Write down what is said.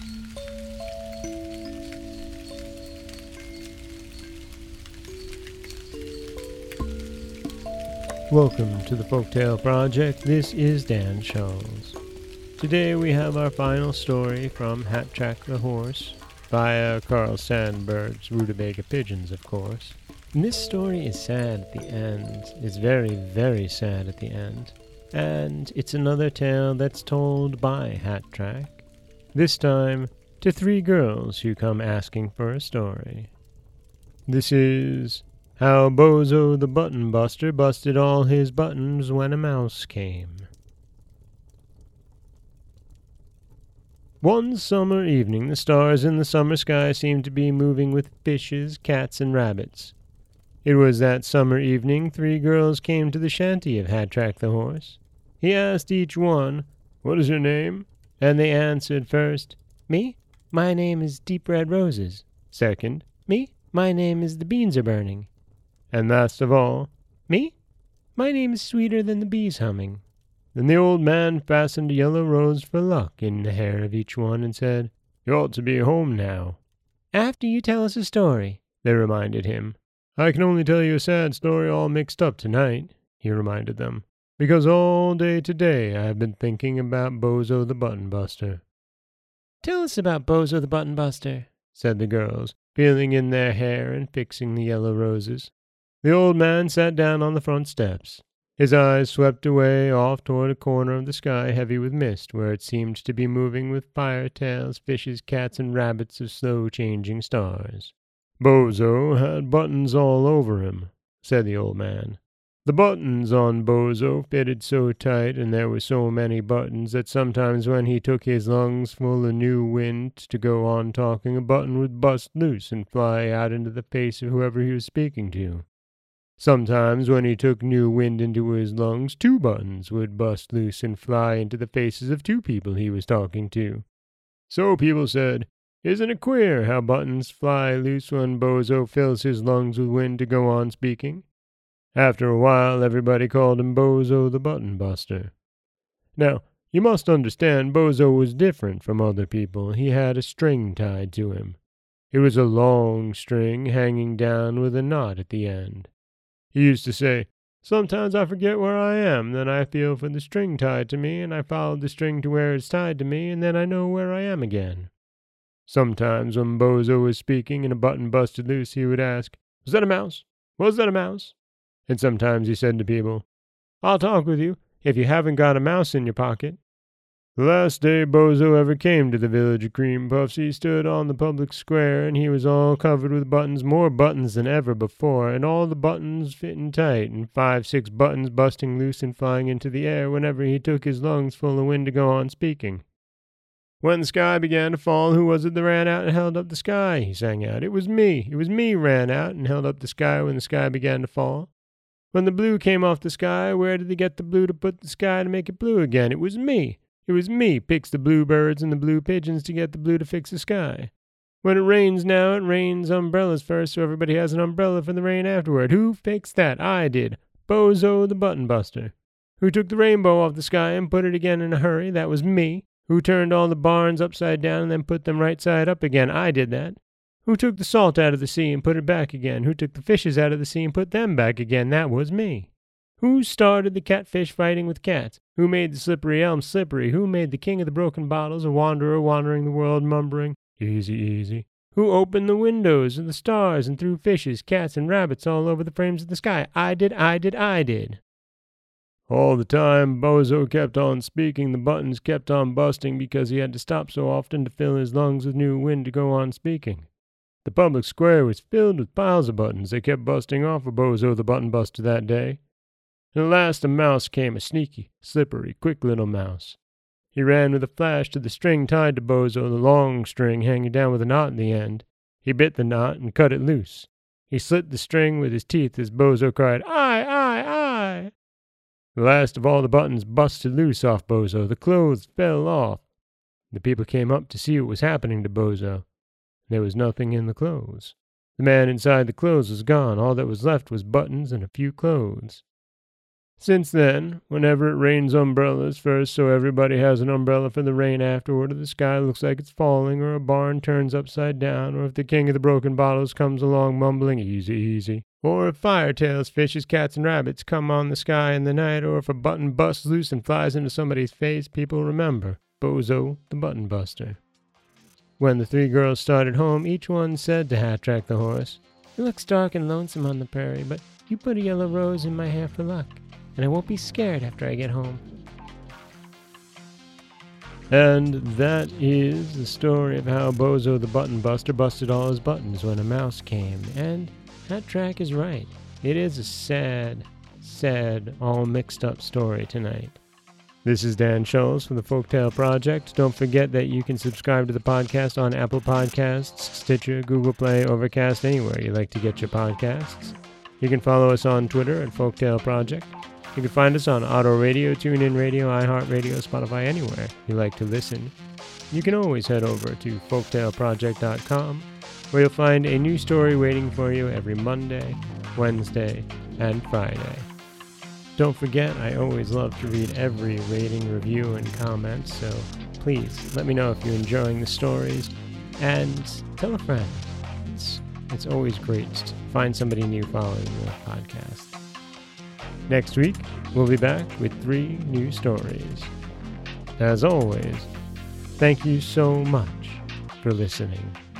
Welcome to the Folktale Project. This is Dan Charles. Today we have our final story from Hat Track the Horse, via Carl Sandburg's Rutabaga Pigeons, of course. And this story is sad at the end. It's very, very sad at the end. And it's another tale that's told by Hat Track. This time to three girls who come asking for a story. This is How Bozo the Button Buster Busted All His Buttons When a Mouse Came. One summer evening, the stars in the summer sky seemed to be moving with fishes, cats, and rabbits. It was that summer evening three girls came to the shanty of Hat Track the Horse. He asked each one, "What is your name?" And they answered first, "Me? My name is Deep Red Roses." Second, "Me? My name is The Beans Are Burning." And last of all, "Me? My name is Sweeter Than the Bees Humming." Then the old man fastened a yellow rose for luck in the hair of each one and said, "You ought to be home now." "After you tell us a story," they reminded him. "I can only tell you a sad story all mixed up tonight," he reminded them, "because all day today I have been thinking about Bozo the Button Buster." "Tell us about Bozo the Button Buster," said the girls, feeling in their hair and fixing the yellow roses. The old man sat down on the front steps. His eyes swept away off toward a corner of the sky heavy with mist, where it seemed to be moving with fire-tails, fishes, cats, and rabbits of slow-changing stars. "Bozo had buttons all over him," said the old man. "The buttons on Bozo fitted so tight, and there were so many buttons, that sometimes when he took his lungs full of new wind to go on talking, a button would bust loose and fly out into the face of whoever he was speaking to. Sometimes when he took new wind into his lungs, two buttons would bust loose and fly into the faces of two people he was talking to. So people said, 'Isn't it queer how buttons fly loose when Bozo fills his lungs with wind to go on speaking?' After a while, everybody called him Bozo the Button Buster. Now, you must understand Bozo was different from other people. He had a string tied to him. It was a long string hanging down with a knot at the end. He used to say, 'Sometimes I forget where I am, then I feel for the string tied to me, and I follow the string to where it's tied to me, and then I know where I am again.' Sometimes when Bozo was speaking and a button busted loose, he would ask, 'Was that a mouse? Was that a mouse?' And sometimes he said to people, 'I'll talk with you if you haven't got a mouse in your pocket.' The last day Bozo ever came to the village of Cream Puffs, he stood on the public square, and he was all covered with buttons, more buttons than ever before, and all the buttons fitting tight, and 5-6 buttons busting loose and flying into the air whenever he took his lungs full of wind to go on speaking. When the sky began to fall, who was it that ran out and held up the sky? He sang out. 'It was me. It was me ran out and held up the sky when the sky began to fall.' When the blue came off the sky, where did he get the blue to put the sky to make it blue again? It was me. It was me picks the bluebirds and the blue pigeons to get the blue to fix the sky. When it rains now, it rains umbrellas first, so everybody has an umbrella for the rain afterward. Who fixed that? I did. Bozo the Button Buster. Who took the rainbow off the sky and put it again in a hurry? That was me. Who turned all the barns upside down and then put them right side up again? I did that. Who took the salt out of the sea and put it back again? Who took the fishes out of the sea and put them back again? That was me. Who started the catfish fighting with cats? Who made the slippery elm slippery? Who made the king of the broken bottles a wanderer wandering the world mumbling, 'Easy, easy'? Who opened the windows of the stars and threw fishes, cats, and rabbits all over the frames of the sky? I did, I did, I did." All the time Bozo kept on speaking, the buttons kept on busting because he had to stop so often to fill his lungs with new wind to go on speaking. The public square was filled with piles of buttons. They kept busting off of Bozo the Button Buster that day. And at last a mouse came, a sneaky, slippery, quick little mouse. He ran with a flash to the string tied to Bozo, the long string hanging down with a knot in the end. He bit the knot and cut it loose. He slit the string with his teeth as Bozo cried, "I, I, I!" The last of all the buttons busted loose off Bozo. The clothes fell off. The people came up to see what was happening to Bozo. There was nothing in the clothes. The man inside the clothes was gone. All that was left was buttons and a few clothes. Since then, whenever it rains umbrellas first so everybody has an umbrella for the rain afterward, or the sky looks like it's falling, or a barn turns upside down, or if the king of the broken bottles comes along mumbling, easy, easy, or if firetails, fishes, cats, and rabbits come on the sky in the night, or if a button busts loose and flies into somebody's face, people remember Bozo the Button Buster. When the three girls started home, each one said to Hat-Track the horse, "It looks dark and lonesome on the prairie, but you put a yellow rose in my hair for luck, and I won't be scared after I get home." And that is the story of how Bozo the Button Buster busted all his buttons when a mouse came. And Hat-Track is right. It is a sad, sad, all mixed up story tonight. This is Dan Scholes from the Folktale Project. Don't forget that you can subscribe to the podcast on Apple Podcasts, Stitcher, Google Play, Overcast, anywhere you like to get your podcasts. You can follow us on Twitter at Folktale Project. You can find us on Auto Radio, TuneIn Radio, iHeartRadio, Spotify, anywhere you like to listen. You can always head over to folktaleproject.com, where you'll find a new story waiting for you every Monday, Wednesday, and Friday. Don't forget, I always love to read every rating, review, and comment, so please let me know if you're enjoying the stories, and tell a friend. It's always great to find somebody new following the podcast. Next week, we'll be back with 3 new stories. As always, thank you so much for listening.